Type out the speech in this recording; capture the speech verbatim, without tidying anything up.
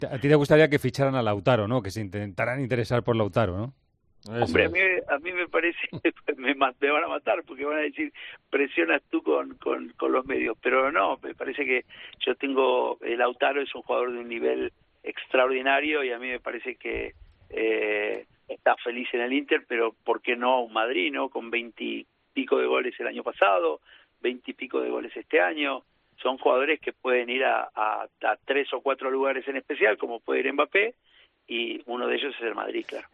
A ti te gustaría que ficharan a Lautaro, ¿no? Que se intentaran interesar por Lautaro, ¿no? Eso Hombre, a es. mí, a mí me parece, me, ma- me van a matar porque van a decir, presionas tú con, con, con los medios, pero no, me parece que yo tengo, el Lautaro es un jugador de un nivel extraordinario y a mí me parece que eh, está feliz en el Inter, pero ¿por qué no un Madrid, no? Con veintipico de goles el año pasado, veintipico de goles este año, son jugadores que pueden ir a, a, a tres o cuatro lugares en especial, como puede ir Mbappé, y uno de ellos es el Madrid, claro.